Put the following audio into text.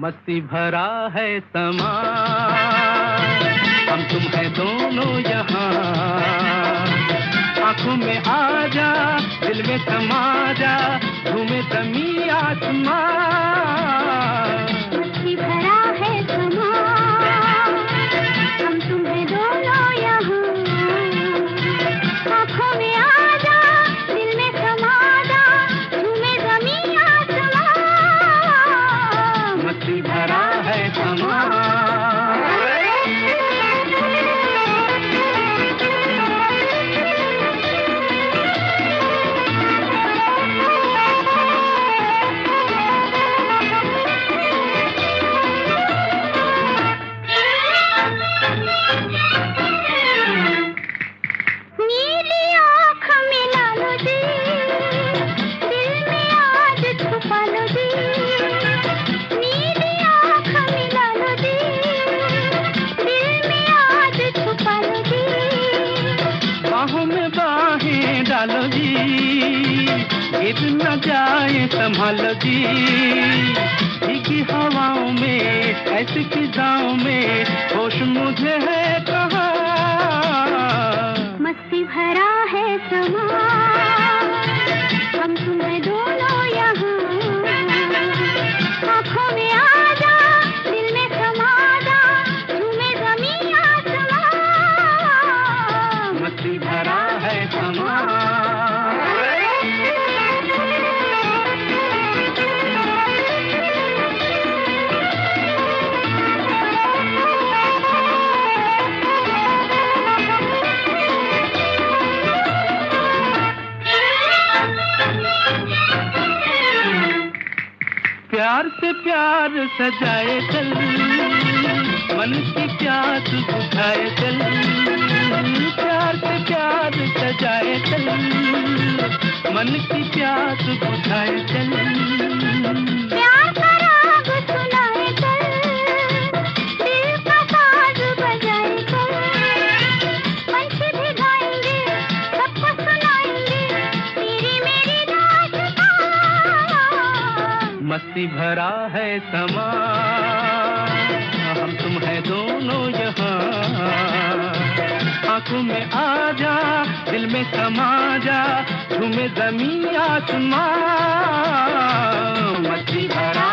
मस्ती भरा है समा, हम तुम है दोनों यहाँ। आंखों में आ जा, दिल में समा जा, झूमे ज़मीं आसमां। मस्ती भरा है समा, हम तुम है दोनों यहाँ। आंखों में आ जा, दिल में समा जा, झूमे ज़मीं आसमां। मस्ती भरा है समा। डालो जी, गिर न जाए संभालो जी। भीगी हवाओं में, ऐसी फिजाओं में, होश मुझे है कहाँ। मस्ती भरा है समा, हम तुम है दोनों यहाँ। आँखों में आ जा, दिल में समा जा, झूमे ज़मीं आसमां। मस्ती भरा है समा। प्यार से प्यार सजाए चल, मन की प्यास बुझाए चल। प्यार से प्यार सजाए चल, मन की प्यास बुझाए चल। प्यार का राग सुनाए चल, दिल का साज बजाए चल। पंछी भी गाएंगे, सबको सुनाएंगे, तेरी मेरी दास्तां। मस्ती भरा है समा, हम तुम है दोनों यहाँ। आंखों में आ जा, दिल में समा जा, झूमे ज़मीं आसमां। मस्ती भरा